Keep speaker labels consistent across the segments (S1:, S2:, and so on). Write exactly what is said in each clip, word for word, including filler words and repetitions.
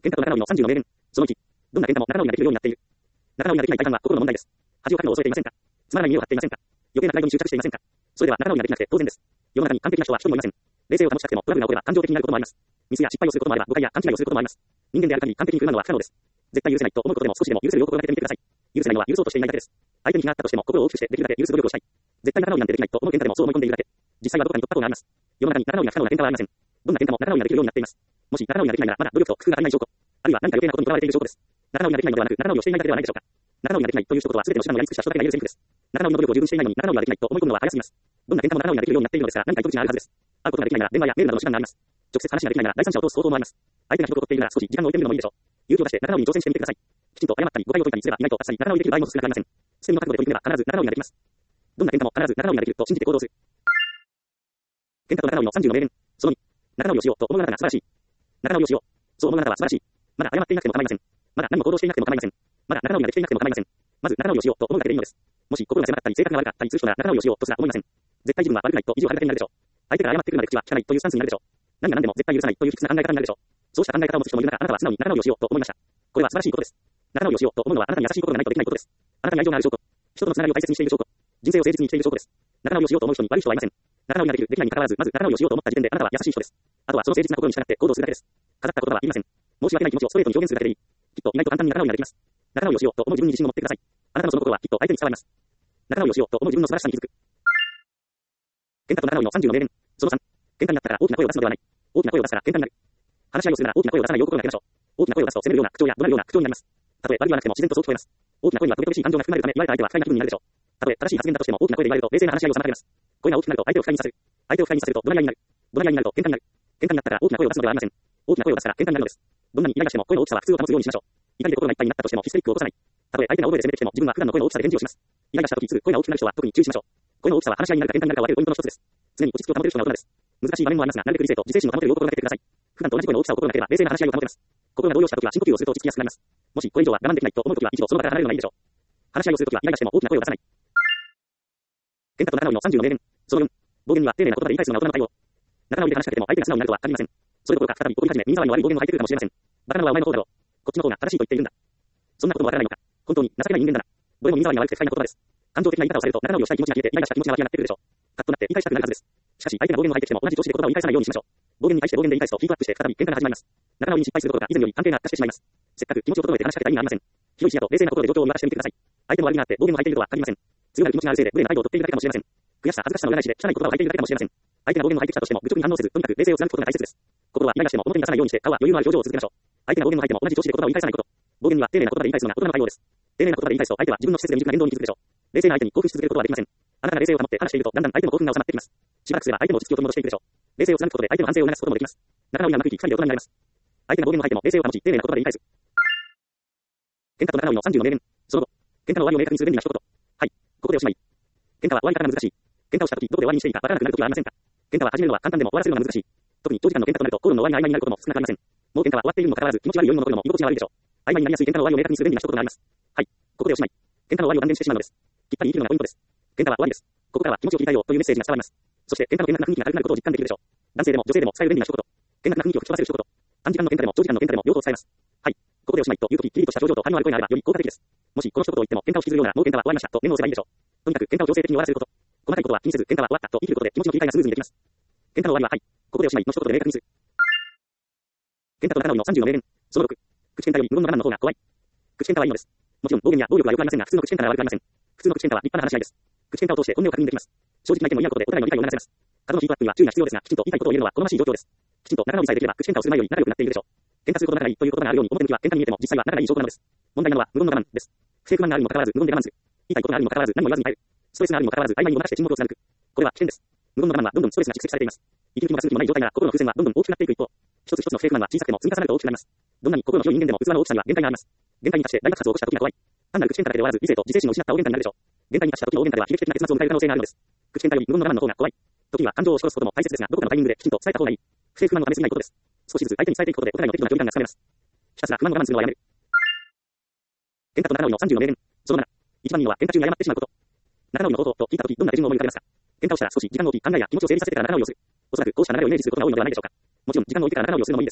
S1: 喧嘩と仲直りのさんじゅうの名言。そのいち。どんな喧嘩も仲直りができるようになっている。仲直りができない大半は心の問題です。恥をかくのを恐れていませんか？つまらない見栄を張っていませんか？余計なプライドに執着していませんか？それでは仲直りができなくて当然です。世の中に完璧な人は一人もいません。冷静を保ちたくてもトラブルが起これば感情的になることもあります。ミスや失敗をすることもあれば誤解や勘違いをすることもあります。人間である限り完璧に振る舞うのは不可能です。絶対許せないと思うことでも少しでも許せるよう心がけてみてください。許せないのは許そうとしていないだけです。相手に非があったとしても心を大きくしてできるだけ許す努力をしたい。絶対仲直りなんてできないと思う喧嘩でもそう思い込んでいるだけ。実際はどこかに突破口があります。世の中に仲直りが不可能な喧嘩はありません。どんな喧嘩も仲直りができるようになっています。もし仲直りができないならまだ努力と工夫が足りない証拠。あるいは何か余計なことにとらわれている証拠です。仲直りができないのではなく仲直りをしていないだけではないでしょうか。仲直りができないという一言は全ての手段をやり尽くした人だけが言えるセリフです。仲直りの努力を十分していないのに仲直りができないと思い込むのは早すぎます。どんな喧嘩も仲直りができるようになっているのですから何か糸口があるはずです。会うことができないなら電話やメールなどの手段があります。直接話ができないなら第三者を通す方法もあります。相手がひどく怒っているなら少し時間を置いてみるのもいいでしょう。勇気を出して仲直りに挑戦してみてください。きちんと謝ったり誤解を解いたりすれば意外とあっさり仲直りできる場合も少なくありません。捨て身の覚悟で取り組めば必ず仲直りができます。どんな喧嘩も必ず仲直りができると信じて行動する。喧嘩と仲直りのさんじゅうの名言。そのに。仲直りをしようと思うあなたが素晴らしい。仲直りをしよう。そう思うあなたは素晴らしい。まだ謝っていなくても構いません。まだ何も行動していなくても構いません。まだ仲直りができていなくても構いません。まず仲直りをしようと思うだけでいいのです。もし心が狭かったり性格が悪かったりする人なら仲直りをしようとすら思いません。絶対自分は悪くないと意地を張るだけになるでしょう。相手が謝ってくるまで口は聞かないというスタンスになるでしょう。何が何でも絶対許さないという卑屈な考え方になるでしょう。そうした考え方を持つ人もいる中、あなたは素直に仲直りをしようと思いました。これは素晴らしいことです。仲直りをしようと思うのはあなたに優しいことがないとできないことです。あなたに愛情がある証拠。人とのつながりを大切にしている証拠。人生を誠実にしている証拠です。仲直りをしようと思う人に悪い人はいません。仲直りができる、できないに関わらず、まず仲直りをしようと思った時点であなたは優しい人です。あとはその誠実な心に従って行動するだけです。飾った言葉はいりません。申し訳ない気持ちをストレートに表現するだけでいい。きっと意外と簡単に仲直りができます。仲直りをしようと思う自分に自信を持ってください。あなたのその心はきっと相手に伝わります。仲直りをしようと思う自分の素晴らしさに気づく。喧嘩と仲直りのさんじゅうの名言。そのさん。喧嘩になったから大きな声を出すのではない。大きな声を出すから喧嘩になる。話し合いをするなら大きな声を出さないよう心がけましょう。大きな声を出すと責めるような口調や怒鳴るような口調になります。たとえ悪気はなくても自然とそう聞こえます。大きな声には飛び飛びしい感情が含まれるため言われた相手は不快な気分になるでしょう。たとえ正しい発言だとしても大きな声で言われると冷静な話し合いを妨げます。声が大きくなると相手を不快にさせる。相手を不快にさせると怒鳴り合いになる。怒鳴り合いになると喧嘩になる。喧嘩になったから大きな声を出すのではありません。大きな声を出すから喧嘩になるのです。どんなにイライラしても声の大きさは普通を保つようにしましょう。怒りで心がいっぱいになったとしてもヒステリックを起こさない。たとえ相手が大声で責めてきても自分は普段の声の大きさで返事をします。イライラした時すぐ声が大きくなる人は特に注意しましょう。声の大きさは話し合いになるか喧嘩になるかを分けるポイントの一つです。常に落ち着きを保てる人が大人です。難しい場面もありますが、なるべく理性と自制心を保てるよう心がけてください。普段と同じ声の大きさを心がければ冷静な話し合いを保てます。心が動揺した時は深呼吸をすると落ち着きやすくなります。もしこれ以上は我慢できないと思う時は一度その場から離れるのがいいでしょう。話し合いをする時はイライラしても大きな声を出さない。喧嘩と仲直りのさんじゅうの名言。そのよん。暴言には丁寧な言葉で言い返すような大人の対応。仲直りで話しかけても相手が素直になるとは限りません。それどころか再び怒り始め耳障りの悪い暴言を吐いてくるかもしれません。バカなのはお前の方だろう。こっちの方が正しいと言っているんだ。そんなこともわからないのか。本当に情けない人間だな。どれも耳障りが悪くて不快な言葉です。感情的な言い方をされると仲直りをしたい気持ちが消えてイライラした気持ちが湧き上がってくるでしょう。カッとなって言い返したくなるはずです。しかし相手が暴言を吐いてきても同じ調子で言葉を言い返さないようにしましょう。暴言に対して暴言で言い返すとヒートアップして再び喧嘩が始まります。仲直りに失敗することが以前より関係が悪化してしまいます。せっかく気持ちを整えて話しかけた意味がありません。広い視野と冷静な心で状況を見渡してみてください。相手の悪気があって暴言を吐いているとは限りません。強がる気持ちがあるせいで無礼な態度を取っているだけかもしれません。悔しさ、恥ずかしさの裏返しで汚い言葉を吐いているだけかもしれません。相手が暴言を吐いてきたとしても愚直に反応せず、とにかく冷静を貫くことが大切です。心はイライラしても表に出さないようにして顔は余裕のある表情を続けましょう。相手が暴言を吐いても同じ調子で言葉を言い返さないこと。暴言には丁寧な言葉で言い返すのが大人の対応です。丁寧な言葉で言い返すと相手は自分の施設で未熟な言動に気づくでしょう。冷静な相手に興奮し続けることはできません。あなたが冷静を保って話しているとだんだん相手の興奮が収まってきます。しばらくすれば相手も落ち着きを取り戻していくでしょう。冷静を貫くことで相手の安静を促すこともできます。仲直りがうまくいき、二人で大人になれます。相手が暴言を吐いても冷静を保ち、丁寧な言葉で言い返す。喧嘩と仲直りのさんじゅうの名言。その後、喧嘩の終わりを明確にする便利な一言。はい、ここでおしまい。喧嘩は終わり方が難しい。喧嘩をした時どこで終わりにしていいかわからなくなる時はありませんか。喧嘩は始めるのは簡単でも終わらせるのが難しい。特に長時間の喧嘩となると口論の終わりが曖昧になることも少なくありません。もう喧嘩は終わっているにもかかわらず気持ち悪い余韻も残るのも居心地が悪いでしょう。曖昧になりやすい喧嘩の終わりを明確にする便利な一言があります。はい、ここでおしまい。喧嘩の終わりを断念してしまうのです。きっぱり言い切るのがポイントです。喧嘩は終わりです。ここからは気持ちを切り替えようというメッセージが伝わります。そして喧嘩の険悪な雰囲気が軽くなることを実感できるでしょう。男性でも女性でも使える便利な一言。険悪な雰囲気を吹き飛ばせる一言。短時間の喧嘩でも長時間の喧嘩でも両方使えます。はい、ここでおしまいという時、キリッとした表情と反応ある声があればより効果的です。もしこの一言を言っても喧嘩を引きずるようなもう喧嘩は終わりましたとメモをすればいいでしょう。とにかく喧嘩を強制的に終わらせること。細かいことは気にせず喧嘩は終わったと言い切ることで気持ちの切り替えがスムーズにできます。喧嘩の終わりははい、ここでおしまいの一言で明確にする。喧嘩と仲直りのさんじゅうの名言。そのろく。口喧嘩より無言の我慢の方が怖い。口喧嘩はいいのです。もちろん暴言や暴力は良くありませんが、普通の口喧嘩は悪くありません。普通の口喧嘩は立派な話し合いです。口喧嘩を通して本音を確認できます。正直な意見を言い合うことでお互いの理解を促せます。過度のヒートアップには注意が必要ですが、きちんと言いたいことを言うのは好ましい状況です。きちんと仲直りさえできれば口喧嘩をする前より仲良くなっているでしょう。喧嘩すること仲がいいということがあるように表向きは喧嘩に見えても実際は仲がいい証拠なのです。問題なのは無言の我慢です。不正不満があるにもかかわらず無言で我慢する。言いたいことがあるにもかかわらず何も言わずに耐える。ストレスがあるにもかかわらず曖昧にもなして沈黙を貫く。これは危険です。無言の我慢はどんどんストレスが蓄積されています。息抜きもガス抜きもない状態なら心の風船はどんどん大きくなっていく一方、一つ一つの不正不満は小さくても積み重なると大きくなります。どんなに心の広い人間でも器の大きさには限界があります。限界に達して大爆発を起こした時が怖い。単なる口喧嘩だけで終わらず理性と自制心を失った大喧嘩になるでしょう。限界に達した時の大喧嘩では悲劇的な結末を迎える可能性があるのです。口喧嘩より無言の我慢の方が怖い。時には感情を押し殺すことも大切ですが、どこかのタイミングできちんと伝えた方がいい。不正不満を溜めすぎないことです。少しずつ相手に伝えていくことでお互いの適度な距離感がつかめます。ひたすら不満を我慢するのはやめる。喧嘩と仲直りのさんじゅうの名言。そのなな。一番いいのは喧嘩中に謝ってしまうこと。仲直りの方法と聞いた時どんな手順を思い浮かべますか。喧嘩をしたら少し時間を置き考えや気持ちを整理させてから仲直りをする。おそらくこうした流れをイメージすることが多いのではないでしょうか。もちろん時間を置いてから仲直りをするのもいいです。喧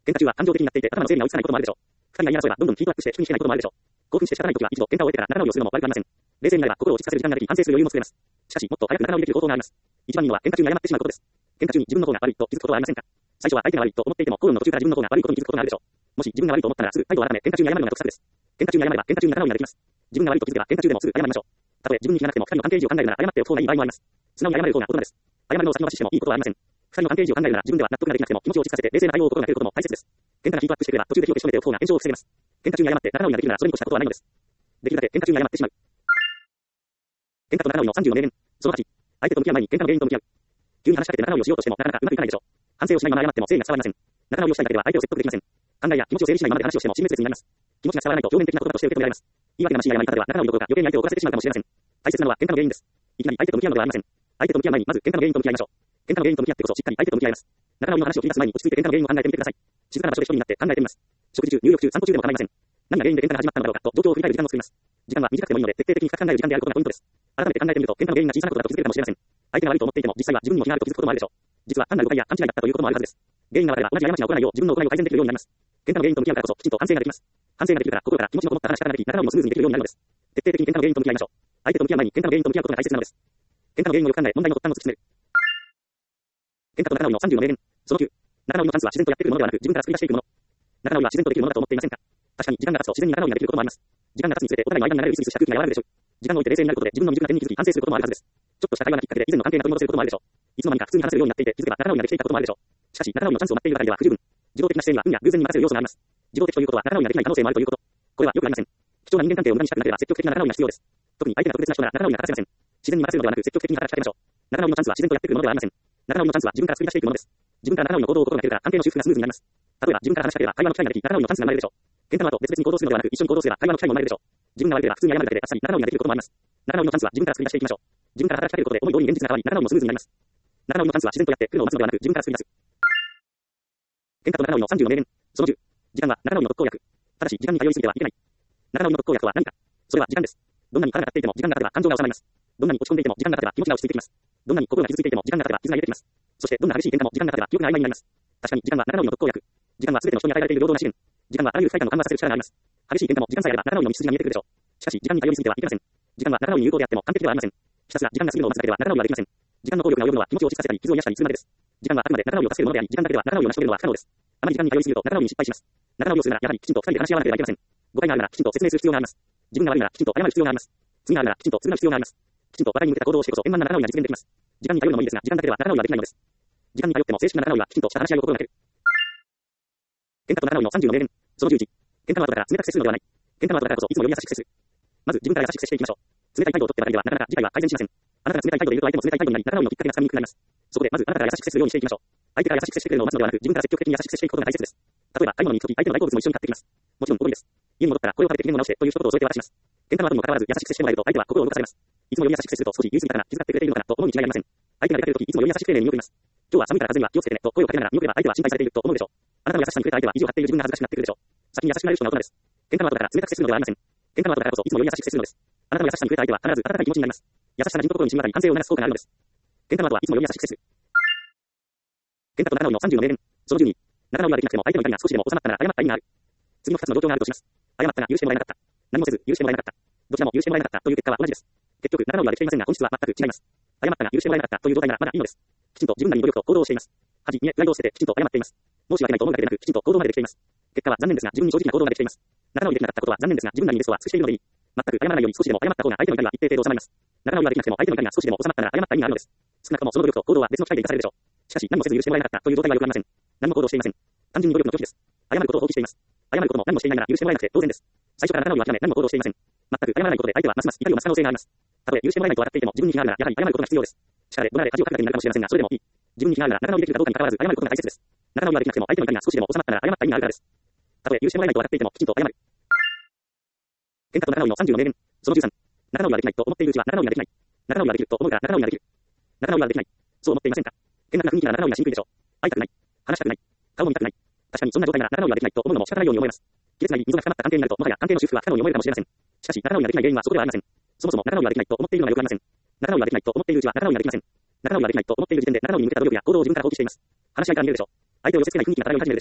S1: 喧嘩中は感情的になっていて頭の整理が追いつかないこともあるでしょう。二人が言い争えばどんどんヒートアップして主義しないこともあるでしょう。興奮して仕方ないときは一度喧嘩を終えてから仲直りをするのも悪くありません。冷静になれば心を落ち着かせる時間ができ反省する余裕も作れます。しかしもっと早く仲直りできる方法があります。一番いいのは喧嘩中に謝ってしまうことです。喧嘩中に自分の方が悪いと気づくことはありませんか。最初は相手が悪いと思っていても口論の途中から自分の方が悪いことに気づくことがあるでしょう。もし自分が悪いと思ったらすぐ態度を改め喧嘩中に謝るのが得策です。喧嘩中に謝れば喧嘩中に仲直りができます。自分が悪いと気づけば喧嘩中でもすぐ謝りましょう。たとえ自分に気がなくても二人の関係維持を考えるなら謝っておく方がいい場合もあります。素直に謝る方が大人です。謝るのを先延ばししてもいいことはありません。二人の関係維持を考えるなら自分では納得ができなくても気持ちを落ち着かせて冷静な対応を心がけることも大切です。喧嘩がヒートアップしてくれば途中で火を消し止めておく方が炎上を防げます。喧嘩中に謝って仲直りができるならそれに越したことはないのです。できるだけ喧嘩中に謝ってしまう。喧嘩と仲直りのさんじゅうの名言。そのはち、相手と向き合う前に喧嘩の原因と向き合う。急に話しかけて仲直りをしようとしてもなかなかうまくいかないでしょう。反省をしないまま謝っても誠意が伝わりません。仲直りをしたいだけでは相手を説得できません。考えや気持ちを整理しないままで話をしても親密別になります。気持ちが伝わらないと表面的な言葉として受け止められます。言い訳がましい謝り方では仲直りどころか余計に相手を怒らせてしまうかもしれません。大切なのは喧嘩の原因です。いきなり相手と向き合うのではありません。相手と向き合う前にまず喧嘩の原因と向き合いましょう。喧嘩の原因と向き合ってこそしっかり相手と向き合います。仲直りの話を切り出す前に落ち着いて喧嘩の原因を考えてみてください。静かな場所で一人になって考えてみます。食事中、入浴中、散歩中でも構いません。何が原因で喧嘩が始まったのだろうかと状況を振り返る時間を作ります。時間は短くてもいいので徹底的に深く考える時間であることがポイントです。改めて考えてみると喧嘩の原因が小さなことだと気づけるかもしれません。相手が悪いと思っていても実際は自分にも気があると気づくこともあるでしょう。実は単なる誤解や勘違いだったということもあるはずです。原因が悪いば同じ過ちが起こらないよう自分の行いを改善できるようになります。喧嘩の原因と向き合うからこそきちんと反省ができます。反省ができるから心から気持ちのこもった話し方ができ仲直りもスムーズにできるようになるのです。徹底的に喧嘩の原因と向き合いましょう。相手と向き合う前に喧嘩の原因と向き合うことが大切なのです。喧嘩の原因をよく考え問題の発端を突き詰める。喧嘩と仲直りのさんじゅうの名言。そのきゅう、仲直りのチャンスは自然とやってくるものではなく自分から作り出していくもの。仲直りは自然とできるものだと思っていませんか。確かに時間が経つと自然に仲直りができることもあります。時間が経つにつれてお互いの間に流れるスイスした空気が和らぐでしょう。時間を置いて冷静になることで自分の未熟な点に気づき反省することもあるはずです。ちょっとした会話がきっかけで以前の関係が取り戻せることもあるでしょう。いつの間にか普通に話せるようになっていて気づけば仲直りができていたこともあるでしょう。しかし仲直りのチャンスを待っているだけでは不十分。自動的な視点には運や偶然に任せる要素があります。自動的ということは仲直りができない可能性もあるということ。これはよくありません。貴重な人間関係を無駄にしたくなければ積極的な仲直りが必要です。特に相手が特別な人なら仲直りが欠かせません。自然に任せるのではなく積極的に働きかけましょう。仲直りのチャンスは自然とやってくるものではありません。仲直りのチャンスは自分から作り出していくものです。自分から仲直りの行動を心がけるから関係の修復がスムーズになります。例えば自分から話しかければ会話の機会ができ仲直りのチャンスが生まれるでしょう。喧嘩の後別々に行動するのではなく一緒に行動すれば会話の機会も生まれるでしょう。自分が悪ければ普通に謝るだけであっさり仲直りができることもあります。仲直りのチャンスは自分から作り出していきましょう。自分から働きかけることで思い通りに現実が変わり仲直りもスムーズになります。仲直りのチャンスは自然とやってくるのを待つのではなく自分から作り出す。喧嘩と仲直りのさんじゅうの名言。そのじゅう、時間は仲直りの特効薬。ただし時間に頼りすぎてはいけない。仲直りの特効薬は何か。それは時間です。どんなに腹が立っていても時間が経てば感情が収まります。どんなに落ち込んでいても時間が経てば気持ちが落ち着いてきます。どんなに心が傷ついていても時間が経てば傷が癒えてきます。そしてどんな激しい喧嘩も時間が経てば記憶が曖昧になります。確かに時間は仲直りの特効薬。時間は全ての人に与えられている平等な資源。時間はあらゆる不快感を緩和させる力があります。激しい喧嘩も時間さえあれば仲直りの道筋が見えてくるでしょう。しかし時間に頼りすぎてはいけません。時間は仲直りに有効であっても完璧ではありません。ひたすら時間が過ぎるのを待つだけでは仲直りはできません。時間の効力が及ぶのは気持ちを落ち着かせたり傷を癒したりするまでです。時間はあくまで仲直りを助けるものであり、時間だけでは仲直りを成し遂げるのは不可能です。あまり時間に頼りすぎると仲直りに失敗します。仲直りをするならやはりきちんと二人で話し合わなければいけません。誤解があるならきちんと説明する必要があります。自分が悪いならきちんと謝る必要があります。罪があるならきちんと償う必要があります。きちんと互いに向けた行動をしてこそ円満な仲直りが実現できます。時間に頼るのもいいですが、時間だけでは仲直りはできないのです。時間に頼っても正式な仲直りはきちんとした話し合いを心がける。喧嘩と仲直りのさんじゅうの名言。そのじゅういち、喧嘩の後だから冷たく接するのではない。喧嘩の後だからこそいつもより優しく接する。まず自分から優しく接していきましょう。冷たい態度をとってばかりではなかなか事態は改善しません。あなたが冷たい態度でいると相手も冷たい態度になり仲直りのきっかけがつかみにくくなります。そこでまずあなたから優しく接するようにしていきましょう。相手が優しく接してくれるのを待つのではなく自分から積極的に優しく接していくことが大切です。例えば買い物に行くとき相手の大好物も一緒に買ってきます。もちろんおごりです。家に戻ったら声をかけて記念を直してという一言を添えて渡します。喧嘩の後にもかかわらず優しく接してもらえると相手は心を動かされます。いつもより優しく接すると少し言い過ぎたかな、気遣ってくれているのかなと思うに違いありません。相手が出かけるときいつもより優しく丁寧に見送ります。今日は寒いから風には気をつけてねと声をかけながら見送れば相手は心配されていると思うでしょう。あなたの優しさに触れた相手は意地を張っている自分が恥ずかしくなってくるでしょう。先に優しくなれる人が大人です。喧嘩の後だから冷たく接するのではありません。喧嘩の後だからこそいつもより優しく接するのです。あなたの優しさに触れた相手は必ず温かい気持ちになります。優しさが人と心に染み渡り反省を促す効果があるのです。喧嘩の後はいつもより優しく接する。喧嘩と仲直りのさんじゅうの名言。そのじゅうに、仲直りができなくても相手の怒りが少しでも収まったなら謝った意味がある。次のふたつの状況があるとします。謝ったが許してもらえなかった。何もせず許してもらえなかった。どちらも許してもらえなかったという結果は同じです。結局仲直りはできていませんが本質は全く違います。謝ったが許してもらえなかったという状態ならまだいいのです。きちんと自分なりに努力と行動をしています。恥、見え、プライドを捨ててきちんと謝っています。申し訳ないと思うだけでなくきちんと行動までできています。結果は残念ですが自分に正直な行動ができています。仲直りできなかったことは残念ですが自分なりにベストは尽くしているのでいい。全く謝らないように少しでも謝った方が相手の怒りは一定程度収まります。仲直りができなくても相手の怒りが少しでも収まったなら謝った意味があるのです。少なくともその努力と行動は別の機会で生かされるでしょう。しかし何もせず許してもらえなかったという状態はよくありません。何も行動していません。単純に努力の拒否です。謝ることを放棄しています。謝ることも何もしていないなら許してもらえなくて当然です。最初から仲直りは諦め何も行動していません。全く謝らないことで相手はますます怒りを増す可能性があります。たとえ許してもらえないと笑っていても自分に気があるならやはり謝ることが必要です。力で怒られ恥をかくだけになるかもしれませんがそれでもいい。自分に気があるなら仲直りできるかどうかに関わらず謝ることが大切です。仲直りができなくても相手の怒りが少しでも収まったなら謝った意味があるからです。たとえ許してもらえないと笑っていてもきちんと謝る。喧嘩と仲直りのさんじゅうの名言。そのじゅうさん、仲直りができないと思っているうちは仲直りができない。仲直りができると思うから仲直りができる。仲直りができない。そう思っていませんか。喧嘩が雰囲気なら仲直りがしにくいでしょう。会いたくない。話したくない。顔も見たくない。確かにそんな状態なら仲直りができないと思うのも仕方ないように思います。亀裂なり溝が深まった関係になるともはや関係の修復は不可能に思えるかもしれません。しかし仲直りができない原因はそこではありません。そもそも仲直りができないと思っているのがよくありません。仲直りができないと思っているうちは仲直りができません。仲直りができないと思っている時点で仲直りに向けた努力や行動を自分から放棄しています。話し合いから見えるでしょう。相手を寄せ付けない雰囲気が漂い始めるでしょう。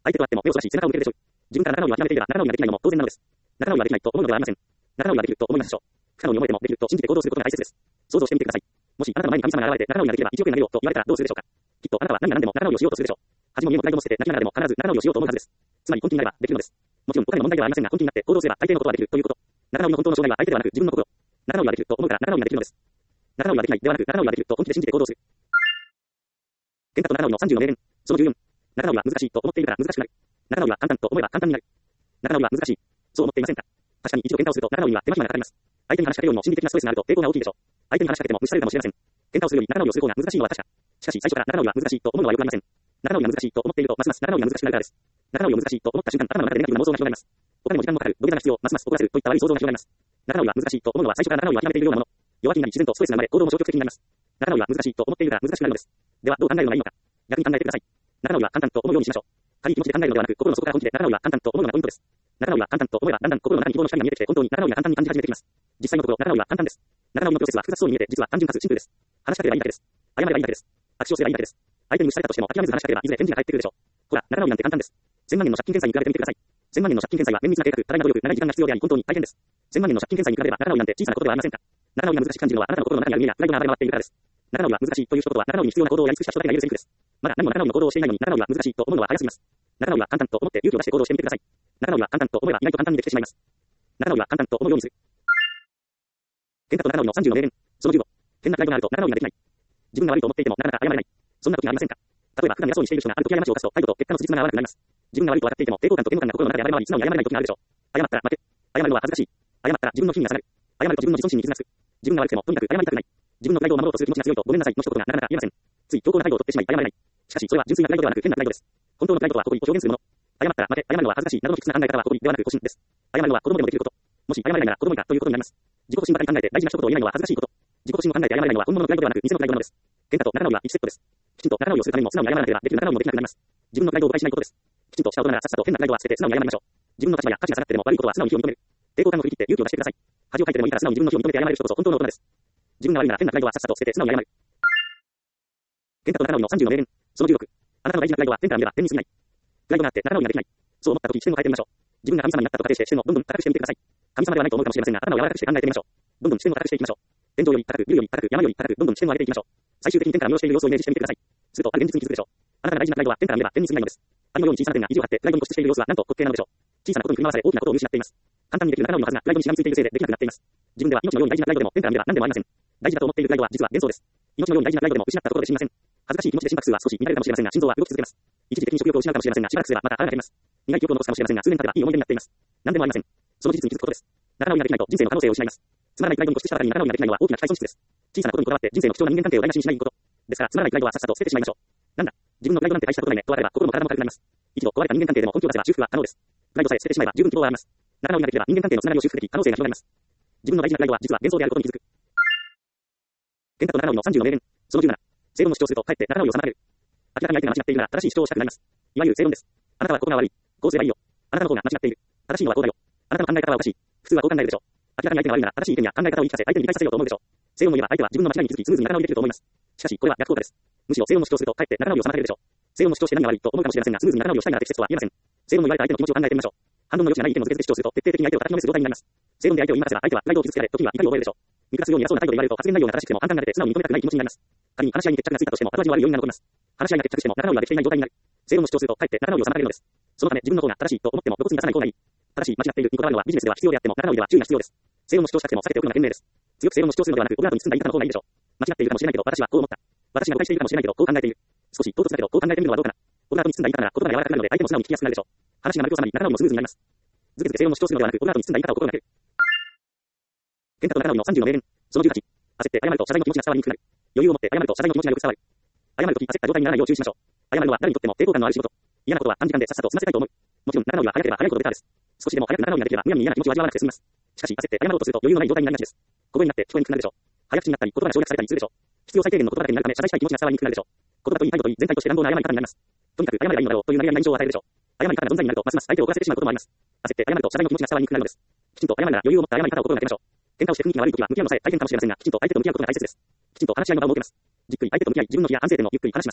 S1: 相手と会っても目をそらし背中を向けるでしょう。自分から仲直りを諦めていれば仲直りができないのも当然なのです。仲直りはできないと思うのではありません。仲直りはできると思いますでしょう。不可能に思えてもできると信じて行動することが大切です。想像してみてください。もしあなたの前に神様が現れて仲直りができればいちおくえんあげようと言われたらどうするでしょうか。きっとあなたは何が何でも仲直りをしようとするでしょう。恥も家もプライドも捨てて泣きながらでも必ず仲直りをしようと思うはずです。つまり根気になればできるのです。もちろんお金の問題ではありませんが根気になって行動すれば大抵のことはできるということ。仲直りの本当の障害は相手ではなく自分の心。仲直りはできると思うから仲直りができるのです。仲直りはできないではなく仲直りはできると本気で信じて行動する。喧嘩と仲直りのさんじゅうの名言。そのじゅうよん。仲直りは難しいと思っているから難しくなる。仲直りは簡単と思えば簡単になる。仲直りは難しい。そう思っていませんか。確かに一度喧嘩をすると仲直りには手間暇がかかります。相手に話しかけるよりも心理的なストレスがあると抵抗が大きいでしょう。相手に話しかけても無視されるかもしれません。喧嘩をするより仲直りをする方が難しいのは確か。しかし最初から仲直りは難しいと思うのはよくありません。仲直りが難しいと思っているとますます仲直りが難しくなるからです。仲直りを難しいと思った瞬間頭の中でネガティブな妄想が広がります。お金も時間もかかる、土下座が必要、ますます怒らせるといった悪い想像が広がります。仲直りは難しいと思うのは最初から仲直りを諦めているようなもの。弱気になり自然とストレスが生まれ行動も消極的になります。仲直りは難しいと思っているから難しくなるのです。ではどう考えるのがいいのか。逆に考えてください。仲直りは簡単と思うようにしましょう。軽い気持ちで考えるのではなく心の底から本気で仲直りは簡単と思うのがポイントです。仲直りは簡単と思えばだんだん心の中に希望の光が見えてきて本当に仲直りが簡単に感じ始めてきます。実際のところ仲直りは簡単です。仲直りのプロセスは複雑そうに見えて実は単純かつシンプルです。話しかければいいだけです。謝ればいいだけです。握手をすればいいだけです。相手に無視されたとしても諦めず話しかければいずれ返事が返ってくるでしょう。ほら、仲直りなんて簡単です。千万円の借金返済に比べてみてください。千万円の借金返済は綿密な計画、多大な努力、長い時間が必要であり本当に大変です。千万円の借金返済に比べれば仲直りなんて小さなことではありませんか。仲直りが難しく感じるのはあなたの心の中にある見えやプライドが暴れ回っているからです。仲直りは難しいという一言は仲直りに必要な行動をやり尽くした人だけが言えるセリフです。まだ何も仲直りの行動をしていないのに仲直りは難しいと思うのは早すぎます。仲直りは簡単と思って勇気を出して行動してみてください。仲直りは簡単と思えば意外と簡単にできてしまいます。仲直りは簡単と思うようにする。喧嘩と仲直りのさんじゅうの名言。そのじゅうご。変なプライドがあると仲直りができない。自分が悪いと思っていてもなかなか謝れない。そんな時がありませんか。例えば普段偉そうにしている人がある時過ちを犯すと態度と結果の辻褄が合わなくなります。自分が悪いと分かっていても抵抗感と嫌悪感が心の中で暴れ回り素直に謝れない時があるでしょう。謝ったら負け。謝るのは恥ずかしい。謝ったら自分の品が下がる。謝ると自分の自尊心に傷がつく。自分が悪くてもとにかく謝りたくない。自分のプライドを守ろうとする気持ちが強いとごめんなさいの一言がなかなか言えません。つい強硬な態度をとってしまい謝れない。しかしそれは純粋なプライドではなく変なプライドです。本当のプライドとは誇りを表現するもの。謝ったら負け、謝るのは恥ずかしいなどの卑屈な考え方は誇りではなく誤信です。謝るのは子供でもできること。もし謝れないなら子供以下ということになります。自己心ばかり考えて大事な一言を言えないのは恥ずかしいこと。自己心を考えて謝れないのは本物のプライドではなく偽のプライドなのです。喧嘩と仲直りはいちセットです。きちんと仲直りをするためにも素直に謝らなければできる仲直りもできなくなります。自分のプライドを誤解しないことです。きちんとした大人ならさっさと変なプライドは捨てて素直に謝りましょう。自分の立場や価値が下がってでも悪いことは素直に非を認める。抵抗感を振り切って勇気を出してください。恥をかいてでもいいから素直に自分の非を認めて謝れる人こそ本当の大人です。自分が悪いなら変なプライドはさっさと捨てて素直に謝る。喧嘩と仲直りのさんじゅうの名言。そのじゅうろく。あなたの大事なプライドは天から見れば天に過ぎない。プライドがあって仲直りができない。そう思った時視点を変えてみましょう。自分が神様になったと仮定して視点をどんどん高くしてみてください。神様ではないと思うかもしれませんが頭を柔らかくして考えてみましょう。どんどん視点を高くしていきましょう。天井より高く、ビルより高く、山より高く、どんどん視点を上げていきましょう。最終的に天から見下ろしている様子をイメージしてみてください。するとある現実に気づくでしょう。あなたが大事なプライドは天から見れば天に過ぎないのです。あのように小さな点が意地を張ってプライドに固執している様子はなんと滑稽なのでしょう。小さなことに振り回され大きなことを見失っています。簡単にできる仲直りのはずがプライドにしがみついているせいでできなくなっています。自分では命のように大事なプライドでも天から見れば何でもありません。大事だと思っているプライドは実は幻想です。命のように大事なプライドでも失ったところで死にません。恥ずかしい気持ちで心拍数は少し乱れるかもしれませんが心臓は動き続けます。一時的に食欲を失うかもしれませんがしばらくすればまた腹が減ります。苦い記憶を残すかもしれませんが数年経てばいい思い出になっています。何でもありません。その事実に気づくことです。仲直りができないと人生の可能性を失います。つまらないプライドに固執したばかりに仲直りができないのは大きな期待損失です。小さなことにこだわって人生の貴重な人間関係を台無しにしないこと。ですからつまらないプライドはさっさと捨ててしまいましょう。なんだ、自分のプライドなんて大したことないねと笑えば心も体も軽くなります。一度壊れた人間関係でも根拠を出せば修復は可能です。プライドさえ捨ててしまえば十分希望はあります。仲直りができれば人間関係のつながりを修復でき可能性が広がります。自分の大事なプライドは実は幻想であることに気づく。喧嘩と仲直りのさんじゅうの名言。そのじゅうなな。正論の主張をするとかえって仲直りを妨げる。明らかに相手が間違っているなら正しい主張をしたくなります。いわゆる正論です。あなたはここが悪い。こうすればいいよ。あなたの方が間違っている。正しいのはこうだよ。あなたの考え方はおかしい。普通はこう考えるでしょう。明らかに相手が悪いなら正しい意見や考え方を言い聞かせ相手に理解させようと思うでしょう。正論を言えば相手は自分の間違いに気づきスムーズに仲直りできると思います。しかしこれは逆効果です。むしろ正論の主張するとかえって仲直りを妨げるでしょう。正論の主張して何が悪いと思うかもしれませんがスムーズに仲直りをしたいなら適切とは言えません。正論の言われた相手の気持ちを考えてみましょう。反論の余地がない意見をずけずけ主張すると徹底的に相手を叩きのめす状態になります。正論で相手を言い負かせば相手はプライドを傷つけられ時には怒りを覚えるでしょう。見下すように偉そうな態度で言われると発言内容が正しくても反感が出て素直に認めたくない気持ちになります。仮に話し合いに決着がついたとしても後味の悪い余韻が残ります。話し合いが決着しても仲直りができていない状態になる。正論の主張するとかえって仲直りを妨げるのです。そのため自分の方が正しいと思っても露骨に出さない方がいい。正しい間違っているにこだわるのはビジネスでは必要であっても仲直りでは注意が必要です。正論の主張したくても避けておくのが賢明です。強く正論の主張するのではなくオブラートに包んだ言い方の方がいいでしょう。間違っているかもしれないけど私はこう思った。私が誤解しているかもしれないけどこう考えている。少し唐突だけどこう考えてみるのはどうかな。オブラートに包んだ言い方なら言葉が柔らかくなるので相手も素直に聞きやすくなるでしょう。話が丸く収まり仲直りもスムーズになります。ずけずけ正論の主張するのではなくオブラートに包んだ言い方を心がける。喧嘩と仲直りのさんじゅうの名言。そのじゅうはち。焦って謝ると謝罪の気持ちが伝わりにくくなる。余裕を持って謝ると謝罪の気持ちがよく伝わる。謝るとき焦った状態にならないよう注意しましょう。謝るのは誰にとっても抵抗感のある仕事。嫌なことは短時間でさっさと済ませたいと思う。もちろん仲直りは早ければ早いほどベターです。少しでも早く仲直りができればむやみに嫌な気持ちを味わわなくて済みます。しかし焦って謝ろうとすると余裕のない状態になりがちです。小声になって聞こえにくくなるでしょう。早口になったり言葉が省略されたりするでしょう。必要最低限の言葉だけになるため謝罪したい気持ちが伝わりにくくなるでしょう。言葉といい態度といい全体として乱暴な謝り方になります。とにかく謝ればいいのだろうという投げやりな印象を与えるでしょう。謝り方が存在になるとますます相手を怒らせてしまうこともあります。焦って謝ると謝罪の気持ちが伝わりにくくなるのです。きちんと謝るなら余裕を持った謝り方を心がけましょう。喧嘩をして雰囲気が悪いときは向き合うのさえ大変かもしれませんがきちんと相手と向き合うことが大切です。きちんと話し合いの場を設けます。じっくり相手と向き合い自分の気や反省点をゆっくり話します。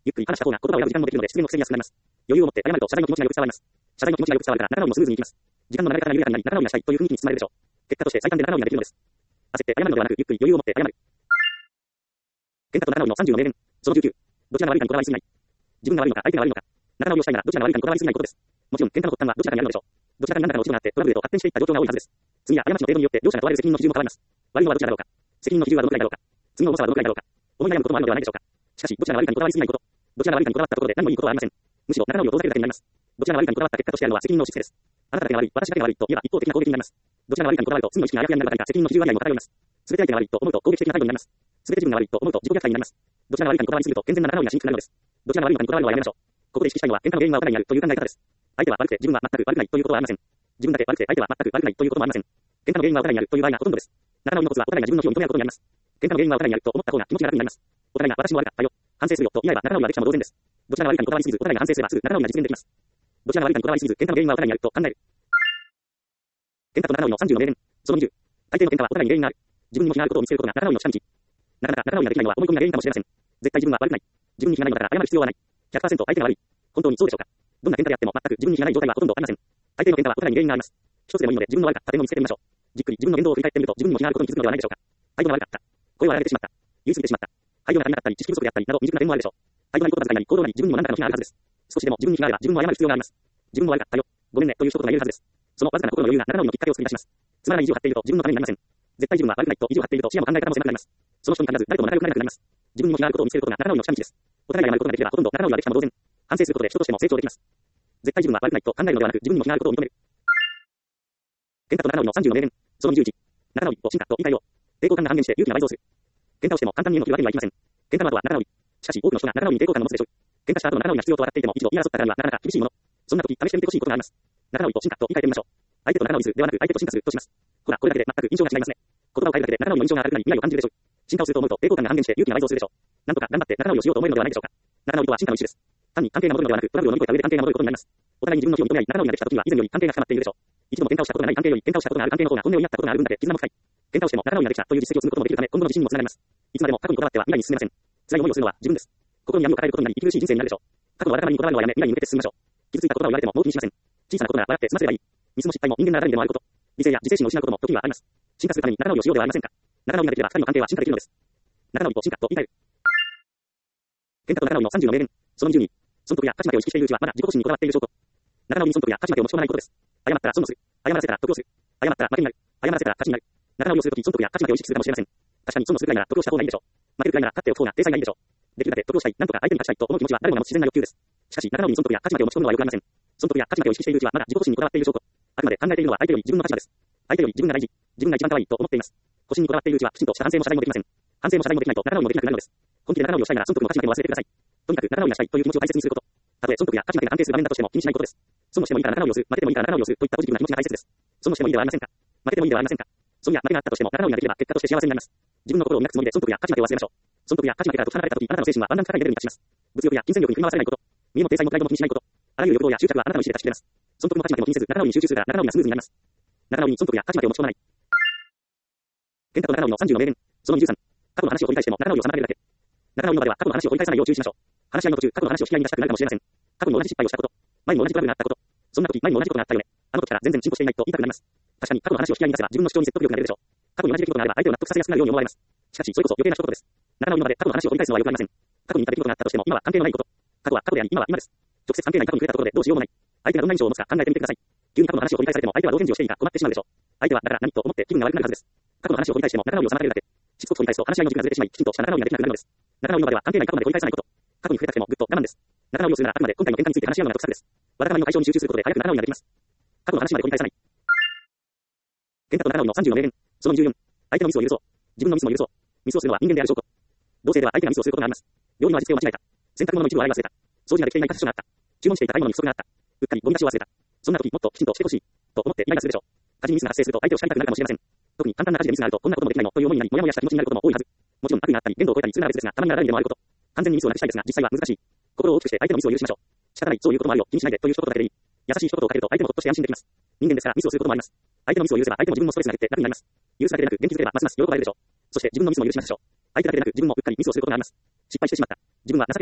S1: ゆっくり話した方が言葉を選ぶ時間もできるので失言を防ぎやすくなります。余裕を持って謝ると謝罪の気持ちがよく伝わります。謝罪の気持ちがよく伝わるから仲直りもスムーズにいきます。時間の流れ方が緩やかになり仲直りがしたいという雰囲気に包まれるでしょう。結果として最短で仲直りができるのです。焦って謝るのではなくゆっくり余裕を持って謝る。喧嘩と仲直りのさんじゅうの名言。そのじゅうきゅう。どちらが悪いかにこだわりすぎない。自分が悪いのか相手が悪いのか。仲直りをしたいならどちらが悪いかにこだわりすぎないことです。もちろん喧嘩の発端はどちらかにあるのでしょう。どちらかに何らかの落ち度があってトラブルへと発展していった状況が多いはずです。罪や過ちの程度によって両者が問われる責任の基準も変わります。悪いのはどちらだろうか。責任の比重はどのくらいだろうか。罪の重さはどのくらいだろうか。思い悩むこともあるのではないでしょうか。しかしどちらが悪いかにこだわりすぎないこと。どちらが悪いかにこだわったところで何もいいことはありません。むしろ仲直りを遠ざけるだけになります。どちらが悪いかにこだわった結果としてあるのは責任の押し付けです。あなただけが悪い、私だけが悪いと言えば一方的な攻撃になります。どちらが悪いかにこだわると罪の意識があやふやになるばかりか責任の比重割合も偏ります。すべて相手が悪いと思うと攻撃的な態度になります。すべて自分が悪いと思うと自己虐待になります。どちらが悪いかにこだわりすぎると健全な仲直りがしにくくなるのです。どちらが悪いのかにこだわるのはやめましょう。ここで意識したいのは喧嘩の原因はお互いにあるという考え方です。相手は悪くて自分は全く悪くないということはありません。自分だけ悪くて相手は全く悪くないということもありません。喧嘩の原因はお互いにあるという場合がほとんどです。仲直りのコツはお互いが自分の非を認め合うことにあります。喧嘩の原因はお互いにあると思った方が気持ちが楽になります。お互いが私も悪かったよ、反省するよと言い合えば仲直りができたも同然です。どちらが悪いかにこだわりすぎずお互いが反省すればすぐ仲直りが実現できます。どちらが悪いかにこだわりすぎず喧嘩の原因はお互いにあると考える。喧嘩と仲直りのさんじゅうの名言。そのにじゅう。大抵の喧嘩はお互いに原因がある。自分にも非があることを見つけることが仲直りの近道。なかなか仲直りができないのは思い込みが原因かもしれません。絶対自分は悪くない。自分に非がないのだから謝る必要はない。ひゃくパーセント 相手が悪い。本当にそうでしょうか。どんな喧嘩であっても全く自分に非がない状態はほとんどありません。大抵の喧嘩はお互いに原因があります。一つでもいいので自分の悪かった点を見つけてみましょう。じっくり自分の言動を振り返ってみると自分にも非があることに気づくのではないでしょうか。態度が悪かった。声を荒げてしまった。言い過ぎてしまった。配慮が足りなかったり知識不足であったりなど未熟な点もあるでしょう。態度なり言葉遣いなり行動なり自分にも何らかの非があるはずです。少しでも自分に非があれば自分も謝る必要があります。自分も悪かったよ、ごめんねという一言が言えるはずです。そのわずかな心の余裕が仲直りのきっかけを作り出します。つまらない意地を張っていると自分のためになりません。絶対自分は悪くないと意地を張っていると視野も考え方も狭くなります。その人に限らず誰とも仲良くなれなくなります。自分にも非があることを見つけることが仲直りの近道です。お互いが謝ることができればほとんど仲直りができたも同然。反省することで人としても成長できます。絶対自分は悪くないと考えるのではなく自分にも非があることを認める。喧嘩と仲直りのさんじゅうの名言。そのにじゅういち。仲直りを進化と言い換えよう。抵抗感が半減して勇気が倍増する。喧嘩をしても簡単に家を切るわけにはいきません。喧嘩の後は仲直り。しかし多くの人が仲直りに抵抗感を持つでしょう。喧嘩した後の仲直りが必要と分かっていても一度言い争ったからにはなかなか厳しいもの。そんな時試してみてほしいことがあります。仲直りと進化と言い換えてみましょう。相手と仲直りするではなく相手と進化するとします。ほらこれだけで全く印象が違いますね。言葉を変えるだけで仲直りの印象が悪くなり未来を感じるでしょう。進化をすると思うと抵抗感が半減して勇気が倍増するでしょう。なんとか頑張って仲直りをしようと思えるのではないでしょうか。仲直りとは進化の一種です。単に関係が戻るのではなくトラブルを乗り越えた上で関係が戻ることになります。お互いに自分の非を認め合い仲直りができた時は以前より関係が深まっているでしょう。一度も喧嘩をしたことがない関係より喧嘩をしたことがある関係の方が本音を言い合ったことがある分だけ絆も深い。喧嘩をしても仲直りができたという実績を積むこともできるため今後の自信にもつながります。いつまでも過去にこだわっては未来に進めません。辛い思いをするのは自分です。心に闇を抱えることになり息苦しい人生になるでしょう。過去のわだかまりにこだわるのはやめ未来に向けて進みましょう。傷ついた言葉を言われてももう気にしません。小さなことなら笑って済ませればいい。ミスも失敗も人間なら誰にでもあること。理性や自制心を失うことも時にはあります。進化するために仲直りをしようではありませんか。仲直りができれば二人の関係は進化できるのです。仲直りと進化と言い換える。喧嘩と仲直りのさんじゅうの名言。そのにじゅうに。損得や勝ち負けを意識しているうちはまだ自己保身にこだわっている証拠。仲直りに損得や勝ち負けを持ち込まないことです。謝ったら損をする。謝らせたら得をする。謝ったら負けになる。謝らせたら勝ちになる。仲直りをするとき損得や勝ち負けを意識するかもしれません。確かに損をするくらいなら得をした方がいいでしょう。負けるくらいなら勝っておく方が体裁がいいでしょう。できるだけ得をしたい、なんとか相手に勝ちたいと思う気持ちは誰もが持つ自然な欲求です。しかし仲直りに損得や勝ち負けを持ち込むのは良くありません。損得や勝ち負けを意識しているうちはまだ自己保身にこだわっている証拠。あくまで考えているのは相手より自分の立場です。相手より自分が大事、自分が一番可愛いと思っています。保身にこだわっているうちはきちんとした反省も謝罪もできません。反省も謝罪もできないと仲直りもできなくなるのです。本気で仲直りをしたいなら損得の勝ち負けも忘れてください。とにかく仲直りがしたいという気持ちを大切にすること。たとえ損得や勝ち負けが関係する場面だとしても気にしないことです。損をしてもいいから仲直りをする、負けてもいいから仲直りをするといったポジティブな気持ちが大切です。損をしてもいいではありませんか。負けてもいいではありませんか。損や負けがあったとしても仲直りができれば結果として幸せになります。自分の心をなくつもりで損得や勝ち負けを忘れましょう。損得や勝ち負けから解かれた時あなたの精神はだんだん高いレベルに達します。物欲や金銭欲に振り回されないこと。身の体裁もプライドも気にしないこと。あらゆる欲望や執着はあなたの意思で断ち切れます。損得も勝ち負けも気にせず仲直りに集中するから仲直りがスムーズになります。仲直りに損得や勝ち負けを持ち込まない。喧嘩と仲直りのさんじゅうの名言。そのにじゅうさん。過去の話を掘り返しても仲直りを妨げるだけ。仲直りの場では過去の話を掘り返さないよう注意しましょう。話し合いの途中過去の話を引き合いに出したくなるかもしれません。過去に同じ失敗をしたこと。前にも同じトラブルがあったこと。そんな時前にも同じことがあったよね。あの時から全然進歩していないと言いたくなります。確かに過去の話を引き合いに出せば自分の主張に説得力が出るでしょう。過去に同じ出来事があれば相手を納得させやすくなるように思われます。しかしそれこそ余計な一言です。仲直りの場で過去の話を掘り返すのは良くありません。過去に似た出来事があったとしても今は関係のないこと。過去は過去であり今は今です。直接関係ない過去に触れたところでどうしようもない。相手がどんな印象を持つか考えてみてください。急に過去の話を掘り返されても相手はどう返事をしていいか困ってしまうでしょう。相手はだから何と思って気分が悪くなるはずです。過去の話を掘り返しても仲直りを妨げるだけ。しつこく掘り返すと話し合いの軸がずれてしまいきちんとした仲直りができなくなるのです。仲直りの場では関係ない過去まで掘り返さないこと。過去に触れたくてもぐっと我慢です。仲直りをするならあくまで今回の喧嘩について話し合うのが得策です。わだかまりの解消に集中することで早く仲直りができます。過去の話まで掘り返さない。喧嘩と仲直りのさんじゅうの名言。そのにじゅうよん。相手のミスを許そう。自分のミスも許そう。ミスをするのは人間である証拠。同性では相手がミスをすることがあります。料理の味付けを間違えた。洗濯物の一部を洗い忘れた。掃除ができていない箇所があった。注文していた買い物に不足があった。うっかりゴミ出しを忘れた。そんな時もっときちんとしてほしいと思ってイライラするでしょう。家事にミスが発生すると相手を叱りたくなるかもしれません。特に簡単な家事でミスがあるとこんなこともできないのという思いになりモヤモヤした気持ちになることも多いはず。もちろん悪意があったり限度を超えたりするなら別ですがたまには誰にでもあること。完全にミスをなくしたいですが実際は難しい。心を大きくして相手のミスを許しましょう。仕方ない、そういうこともあるよ、気にしないでという一言だけでいい。優しい一言をかけると相手もほっとして安心できます。人間ですからミスをすることもあります。相手のミスを許せば相手も自分のストレスが減って楽になります。許すだけでなく元気づければますます喜ばれるでしょう。そして自分のミスも許しましょう。相手だけでなく自分もうっかりミスをすることがあります。失敗してしまった。自分は情けないな。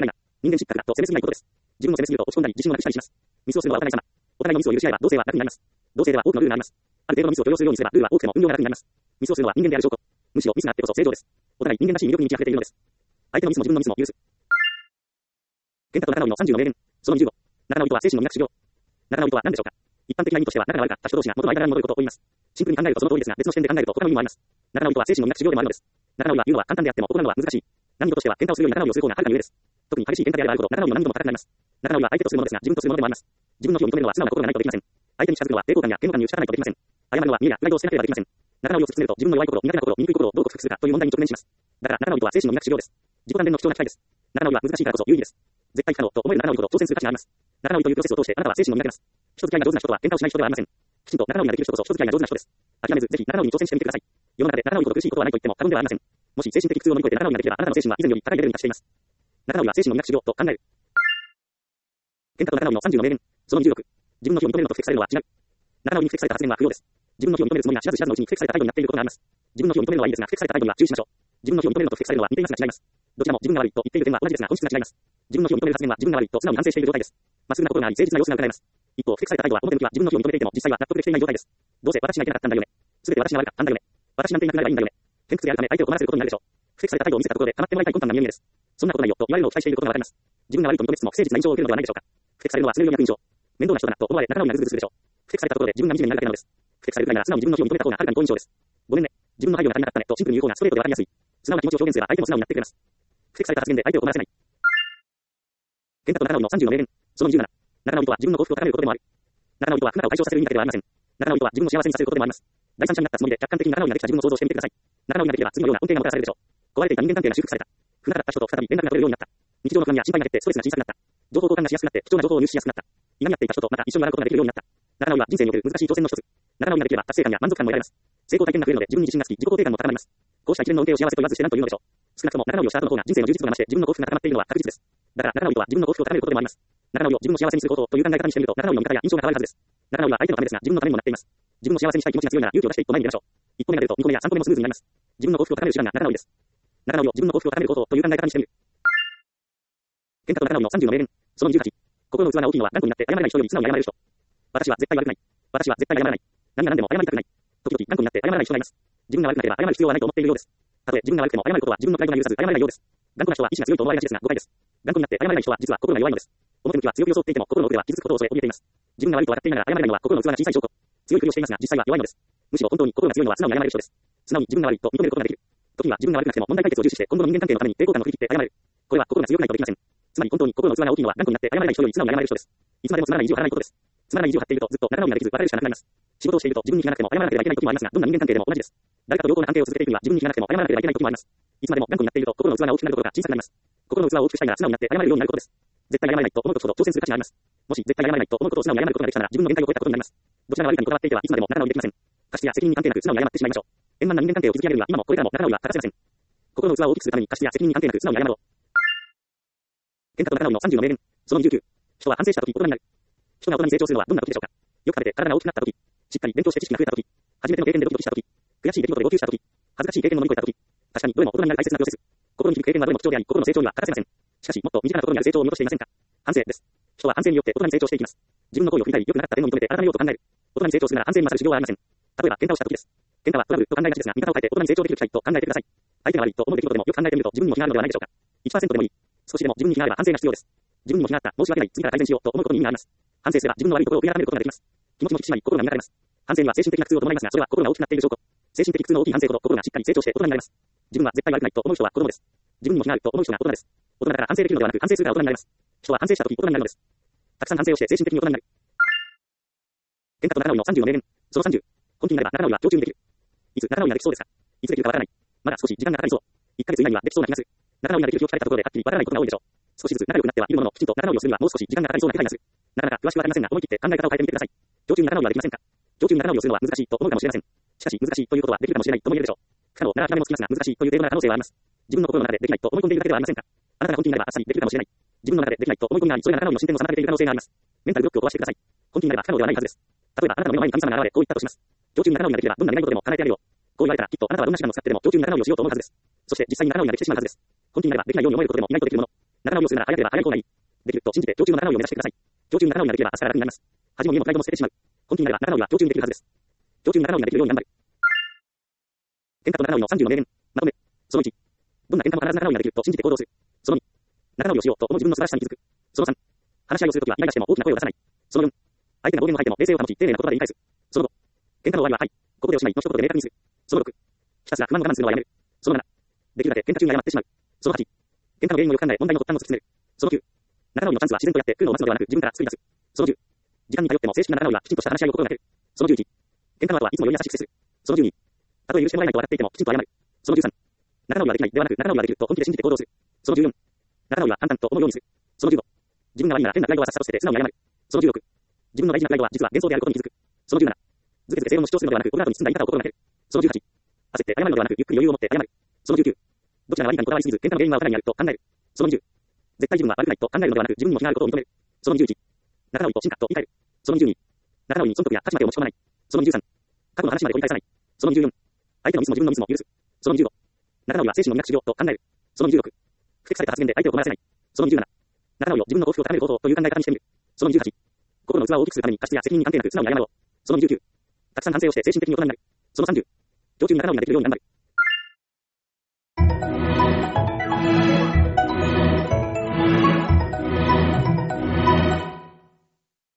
S1: 人間失格だと責めすぎないことです。自分の責めすぎると落ち込んだり自信をなくしたりします。ミスをするのはお互い様。お互いのミスを許し合えば同性は楽になります。同性では多くのルールがあります。ある程度のミスを許容するようにすればルールは多くても運用が楽になります。ミスをするのは人間である証拠。むしろミスがあってこそ正常です。お互い人間らしい魅力に満ち溢れているのです。相手のミスも自分のミスも許す。健太と仲直りのさんじゅうの名言。そのにじゅうご。仲直りとは精神の医学修行。仲直りとは何でしょうか。一般的な意味としては仲が悪かった人同士が元の間柄に戻ることを言います。シンプルに考えるとその通りですが、別の視点で考えると他の意味もあります。仲直りとは精神の医学修行でもあるのです。仲直りは言うのは簡単であっても行うのは難しい。難易度としては喧嘩をするより仲直りをする方がはるかに上です。特に激しい喧嘩であればあるほど仲直りの難易度も高くなります。仲直りは相手とするものですが自分とするものでもあります。自分の非を認めるのは素直な心がないとできません。相手に近づくのは抵抗感や嫌悪感に打ち勝たないとできません。謝るのは見栄やプライドを捨てなければできません。仲直りを突き詰めると自分の弱い心、苦手な心、醜い心をどう克服するかという問題に直面します。だから仲直りとは精神の医学修行です。自己断念の貴重な機会です。仲直りは難しいからこそ有意義です。絶対不可能と思える仲直りほど挑戦する価値があります。仲直りというプロセスを通してあなたは精神を磨けます。人付き合いが上手な人とは喧嘩をしない人ではありません。きちんと仲直りができる人こそ人付き合いが上手な人です。諦めずぜひ仲直りに挑戦してみてください。世の中で仲直りほど苦しいことはないと言っても過言ではありません。もし精神的苦痛を乗り越えて仲直りができればあなたの精神は以前より高いレベルに達しています。仲直りは精神の医学修行と考える。喧嘩と仲直りのさんじゅうの名言。そのにじゅうろく。自分の非を認めるのと不適されるのは違う。仲直りに不適された発言は不要です。自分の非を認めるつもりが知らず知らずのうちに不適された態度になっていることがあります。自分の非を認めるのはいいですが、不適された態度には注意しましょう。自分の非を認めるのと不適されるのは似ていますが違います。どちらも自分が悪いと言っている点は同じですが本質が違います。自分の非を認める発言は自分が悪いと素直に反省している状態です。まっすぐな心があり誠実な様子が伺えます。一方、不適された態度は表向きは自分の非を認めていても実際は納得できていない状態です。どうせ私がいけなかったんだよね。すべて私が悪かったんだよね。私なんていなくなればいいんだよね。偏屈であるため相手を困らせることになるでしょう。不適された態度を見せたところで構ってもらいたい魂胆が見えるです。そんなことないよと言われるのを期待していることがわかります。自分が悪いと認めつつも不誠実な印象を受けるのではないでしょうか。不適されるのは常に役員上。面倒な人だなと思われ仲直りがグズグズするでしょう。不適されたところで自分が惨めになるだけなのです。不適されるくらいなら素直に自分の非を認めた方がはるかに好印象です。ごめんね。自分の配慮が足りなかったねとシンプルに言う方がストレートでわかりやすい。素直な気持ちを表現すれば相手も素直になってくれます。不適された発言で相手を困らせない。喧嘩と仲直りのさんじゅうの名言。そのにじゅうなな。仲直りとは自分の幸福を高めることでもある。仲直りとは不仲を解消させる意味だけではありません。仲直りとは自分を幸せにさせることでもあります。第三者になったつもりで客観的に仲直りができた自分を想像してみてください。仲直りができれば次のような恩恵がもたらされるでしょう。壊れていた人間関係が修復された。不仲だった人と再び連絡が取れるようになった。日常の不安や心配が減ってストレスが小さくなった。情報交換がしやすくなって貴重な情報を入手しやすくなった。嫌になっていた人とまた一緒に笑うことができるようになった。仲直りは人生における難しい挑戦の一つ。仲直りができれば達成感や満足感も得られます。成功体験が増えるので自分に自信がつき自己肯定感も高まります。こうした一連の恩恵を幸せと言わずして何というのでしょう。少なくとも仲直りをした後の方が人生の充実度が増して自分の幸福が高まっているのは確実です。だから仲直りとは自分の幸福を高めることでもあります。仲直りを自分の幸せにすることという考え方にしてみると仲直りの見方や印象が変わるはずです。仲直りは相手のためですが自分のためにもなっています。自分の幸せにしたい気持ちが強いなら勇気を出して一歩前に出ましょう。一歩目が出ると二歩目や三歩目もスムーズになります。自分の幸福を高める手段が仲直りです。仲直りを自分の幸福を高めることという考え方にしてみる。喧嘩と仲直りのさんじゅうの名言。そのにじゅうはち。心の器が大きいのは頑固になって謝れない人より素直に謝れる人。私は絶対悪くない。私は絶対謝らない。何が何でも謝りたくない。時々頑固になって謝らない人がいます。自分が悪くなければ謝る必要はないと思っているようです。たとえ自分が悪くても謝ることは自分のプライドが許さず謝れないようです。頑固な人は意志が強いと思われがちですが誤解です。頑固になって謝れない人は実は心が弱いのです。表向きは強気を装っていても心の奥では傷つくことを恐れ怯えています。自分が悪いと分かっていながら謝れないのは心の器が小さい証拠。強いふりをしていますが実際は弱いのです。むしろ本当に心が強いのは素直に謝れる人です。素直に自分が悪いと認めることができる。時には自分が悪くなくても問題解決を重視して今後の人間関係のために抵抗感を振り切って謝れる。これは心が強くないとできません。つまり本当に心の器が大きいのは頑固になって謝れない人より素直に謝れる人です。いつまでもつまらない意地を張らないことです。つまらない意地を張っているとずっと仲直りができず別れるしかなくなります。仕事をしていると自分に気がなくても謝らなければいけない時もありますがどんな人間関係でも同じです。誰かと良好な関係を続けていくには自分に気がなくても謝らなければいけない時もあります。いつまでも頑固になっていると心の器が大きくなることが小さくなります。心の器を大きくしたいなら素直になって謝れるようになることです。絶対に謝れないと思うことほど挑戦する価値があります。もし絶対に謝れないと思うことを素直に謝ることができたなら自分の限界を超えたことになります。どちらが悪いかにこだわっていてはいつまでも仲直りできません。過失や責任に関係なく素直に謝ってしまいましょう。円満な人間関係を築き上げるには今もこれからも仲直りは欠かせません。心の器を大きくするために過失や責任に関係なく素直に謝ろう。喧嘩と仲直りのさんじゅうの名言。そのにじゅうきゅう。人は反省したとき大人になる。人が大人に成長するのはどんな時でしょうか。よく食べて体が大きくなったとき、しっかり勉強して知識が増えたとき、初めての経験でドキドキしたとき、悔しい出来事で号泣したとき、恥ずかしい経験を乗り越えたとき、確かにどれも大人になる大切なプロセス。心に響く経験はどれも貴重であり、心の成長には欠かせません。しかしもっと身近なところにある成長を見落としていませんか。反省です。人は反省によって大人に成長していきます。自分の行為を振り返り良くなかった点を認めて改めようと考える。大人に成長するなら反省に勝る修行はありません。例えば喧嘩をしたときです。喧嘩はトラブルと考えがちですが、見方を変えて大人に成長できる機会と考えてください。相手が悪いと思う出来事でもよく考えてみると自分にも非があるのではないでしょうか。いちパーセント でもいい。少しでも自分に非があれば反省が必要です。自分にも非があった、申し訳ない、次から改善しようと思うことに意味があります。反省すれば自分の悪いところを悔い改めることができます。気持ちも引き締まり心が磨かれます。反省には精神的な苦痛を伴いますが、それは心が大きくなっている証拠。精神的苦痛の大きい反省ほど心がしっかり成長して大人になります。自分は絶対悪くないと思う人は子供です。自分にも非があると思う人が大人です。大人だから反省できるのではなく反省するから大人になります。人は反省したとき大人になるのです。たくさん反省をして精神的に大人になる。喧嘩と仲直りのさんじゅうの名言。そのさんじゅう。本気になれば仲直りは上中にできる。いつ仲直りができそうですか。いつできるかわからない。まだ少し時間がかかりそう。いっかげつ以内にはできそうな気がする。仲直りができる日を聞かれたところではっきりわからないことが多いでしょう。少しずつ仲良くなってはいるものの、きちんと仲直りをするにはもう少し時間がかかりそうな気がする。なかなか詳しくわかりませんが、思い切って考え方を変えてみてください。上中に仲直りはできませんか。上中に仲直りをするのは難しいと思うかもしれません。しかし難しいということはできるかもしれないとも言えるでしょう。不可能なら諦めもつきますが難しいという低度な可能性はあります。自分の心の中でできないと思い込んでいるだけではありませんか。あなたが本気になればあっさりできるかもしれない。自分の中でできないと思い込みがあり、それが仲直りの進展を妨げている可能性があります。メンタルブロックを飛ばしてください。本気になれば不可能ではないはずです。例えばあなたの目の前に神様が現れこう言ったとします。上中に仲直りができればどんな願い事でも叶えてあげよう。こう言われたらきっとあなたはどんな手段を使ってでも上中に仲直りをしようと思うはずです。そして実際に仲直りができてしまうはずです。本気になればできないように思えることでも意外とできるもの。 仲直りをするなら早ければ早い方がいい。できると信じて常駐の仲直りを目指してください。常駐に仲直りができれば明日から楽になります。恥も見栄もプライドも捨ててしまう。本気になれば仲直りは常駐にできるはずです。常駐に仲直りができるように頑張る。喧嘩と仲直りのさんじゅうの名言。まとめ。そのいち。どんな喧嘩も必ず仲直りができると信じて行動する。そのに。仲直りをしようと思う自分の素晴らしさに気づく。そのさん。話し合いをするときはイライラしても大きな声を出さない。そのよん。相手が暴言を吐いても冷静を保ち丁寧な言葉で言い返す。そのご。喧嘩の終わりははい。ここでおしまいの一言で明確にする。そのろく。ひたすら不満を我慢するのはやめる。そのなな。できるだけ喧嘩中に謝ってしまう。そのはち。喧嘩の原因をよく考え問題の発端を突き詰める。そのきゅう。仲直りのチャンスは自然とやって来るのを待つのではなく自分から作り出す。そのじゅう。時間に頼っても正式な仲直りはきちんとした話し合いを心がける。そのじゅういち。喧嘩の後はいつもより優しく接する。そのじゅうに。たとえ許してもらえないと笑っていてもきちんと謝る。そのじゅうさん。仲直りはできないではなく仲直りはできると本気で信じて行動する。そのじゅうよん。仲直りは簡単と思うようにする。そのじゅうご。自分が悪いなら変なプライドはさっさと捨てて素直に謝る。そのじゅうろく。自分の大事なプライドは実は幻想であることに気づく。そのじゅうなな。ずけずけ正論の主張するのではなくオブラートに包んだ言い方を心がける。そのじゅうはち。焦って謝るのではなくゆっくり余裕を持って謝る。そのじゅうきゅう。どちらが悪いかにこだわりすぎず喧嘩の原因はお互いにあると考える。そのにじゅう。絶対自分は悪くないと考えるのではなく自分にも非があることを認める。そのにじゅういち。仲直りと進化と言い換える。そのにじゅうに。仲直りに損得や価値までを持ち込まない。そのにじゅうさん。過去の話まで掘り返さない。そのにじゅうよん。相手のミスも自分のミスも許す。そのにじゅうご。仲直りは精神の磨く修行と考える。そのにじゅうろく。不適された発言で相手を困らせない。そのにじゅうなな。仲直りを自分の幸福を高める方法という考え方にしてみる。そのにじゅうはち。心の器を大きくするために過失や責任に関係なく素直に謝ろう。そのにじゅうきゅう。たくさん反省をして精神的に大人になる。そのさんじゅう。常駐に仲直りができるように頑張る。